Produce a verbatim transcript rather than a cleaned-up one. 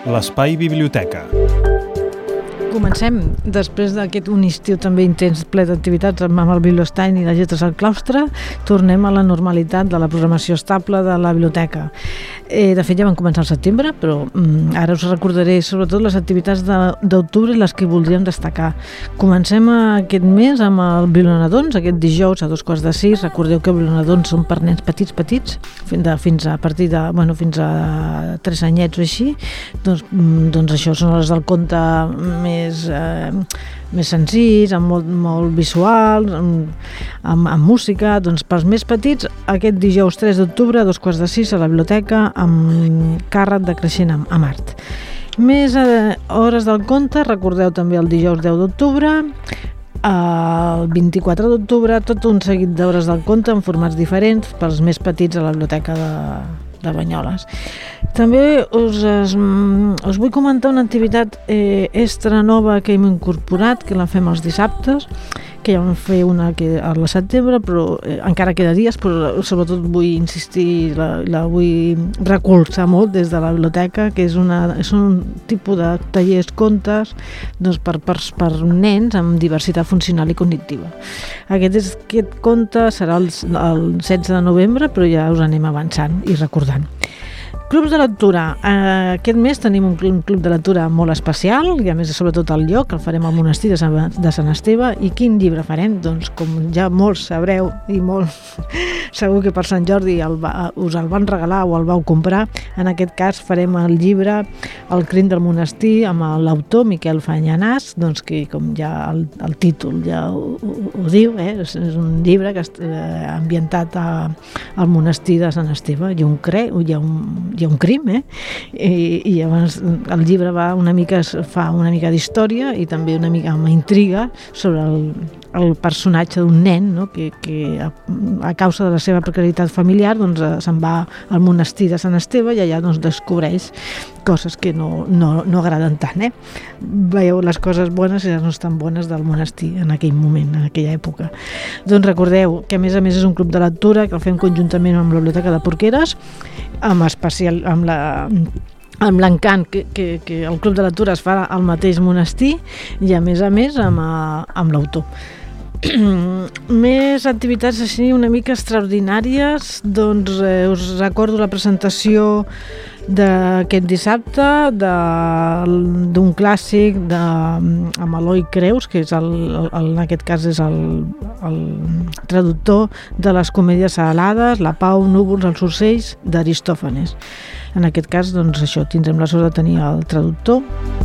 l'Espai Biblioteca. Comencem, després d'aquest un estiu també intens, ple d'activitats amb el Bibliostany i les lletres al claustre, tornem a la normalitat de la programació estable de la biblioteca. Eh, de fet, ja vam començar al setembre, però mm, ara us recordaré sobretot les activitats d'octubre i les que voldríem destacar. Comencem aquest mes amb el Biblionadons, aquest dijous a dos quarts de sis. Recordeu que Biblionadons són per nens petits, petits, fins a, fins a partir de, bueno, fins a tres anyets o així. Doncs, doncs això són hores del conte més més, eh, més senzills, amb molt, molt visuals, amb, amb, amb música. Doncs pels més petits, aquest dijous tres d'octubre a dos quarts de sis a la biblioteca amb càrrec de Creixent a Mart. Més eh, hores del conte, recordeu també el dijous deu d'octubre, el vint-i-quatre d'octubre, tot un seguit d'hores del conte en formats diferents pels més petits a la biblioteca de de Banyoles. També us, es, us vull comentar una activitat eh, extra nova que hem incorporat, que la fem els dissabtes, que ja vam fer una que a la setembre, però eh, encara queda dies, però sobretot vull insistir, la, la vull recolzar molt des de la biblioteca, que és, una, és un tipus de tallers contes doncs, per, per, per nens amb diversitat funcional i cognitiva. Aquest, és, aquest conte serà el, el setze de novembre, però ja us anem avançant i recordant. Clubs de lectura. Eh, aquest mes tenim un club, un club de lectura molt especial, i a més sobretot al lloc, el farem al monestir de Sant, de Sant Esteve. I quin llibre farem? Doncs com ja molts sabreu, i molt segur que per Sant Jordi el va, us el van regalar o el vau comprar, en aquest cas farem el llibre El crim del monestir amb l'autor Miquel Fanyanàs, doncs que com ja el, el títol ja ho, ho, ho diu, eh? és, és un llibre que està eh, ambientat a, al monestir de Sant Esteve. Hi ha un, cre, hi ha un hi ha un crim, eh? I, i llavors el llibre va una mica, fa una mica d'història i també una mica amb intriga sobre el, el personatge d'un nen, no? que, que a, a causa de la seva precarietat familiar doncs, se'n va al monestir de Sant Esteve i allà doncs, descobreix coses que no, no, no agraden tant. Eh? Veieu les coses bones i les no tan bones del monestir en aquell moment, en aquella època. Doncs recordeu que a més a més és un club de lectura que el fem conjuntament amb la Biblioteca de Porqueres, amb especial amb la amb l'encant que, que, que el club de lectura es fa al mateix monestir i a més a més amb, amb l'autor. Més activitats així una mica extraordinàries, doncs eh, us recordo la presentació d'aquest dissabte d'un clàssic de, amb Eloi Creus, que és el, el, en aquest cas és el, el traductor de les comèdies alades, La pau, núvols, els ocells, d'Aristòfanes. En aquest cas, doncs això, tindrem la sort de tenir el traductor